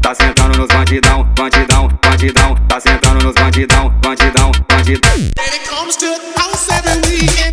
tá sentando nos bandidão, bandidão, bandidão, tá sentando nos bandidão, bandidão, bandidão. When it comes to house every week.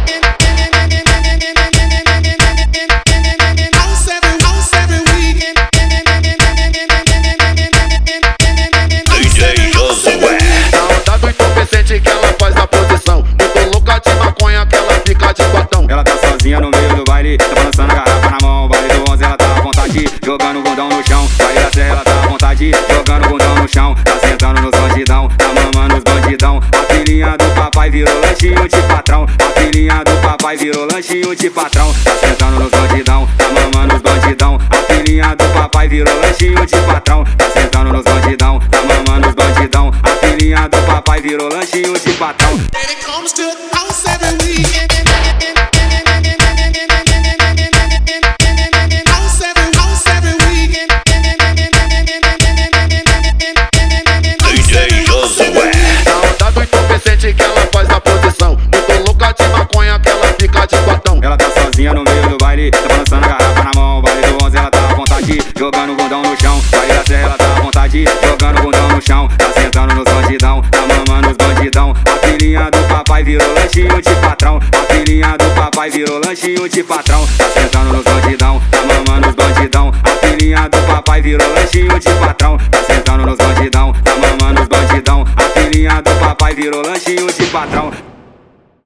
DJ Josué. Na onda do entorpecente que ela faz a posição, muito louca de maconha que ela fica de quatão. Ela tá sozinha no meio do baile, tá balançando a garrafa na mão. Baile do 11 ela tá à vontade, jogando o bundão no chão. Baile da serra ela tá à vontade, jogando o bundão no chão. Tá sentando nos bandidão, tá mamando os bandidão. A filhinha do papai virou lanchinho de patrão. A filhinha do papai virou lanchinho de patrão. Tá sentando nos bandidão, tá mamando os bandidão. A filhinha do papai virou lanchinho de patrão. Tá sentando nos bandidão, tá mamando os bandidão. A filhinha do papai virou lanchinho de patrão. When it comes to house every week. DJ Josué. Na onda do entorpecente que ela faz a posição, muito louca de maconha que ela fica de quatão. Ela tá sozinha no meio do baile, tá balançando a garrafa na mão. Baile do 11 ela tá à vontade, jogando o bundão no chão. Baile da serra ela tá à vontade, jogando o bundão no chão. Tá sentando nos bandidão, tá mamando os bandidão. A filhinha do papai virou lanchinho de patrão. A filhinha do papai virou lanchinho de patrão. Tá sentando nos bandidão, tá mamando os bandidão. A filhinha do papai virou lanchinho de patrão. Tá sentando nos bandidão, tá mamando os bandidão. A filhinha do papai virou lanchinho de patrão.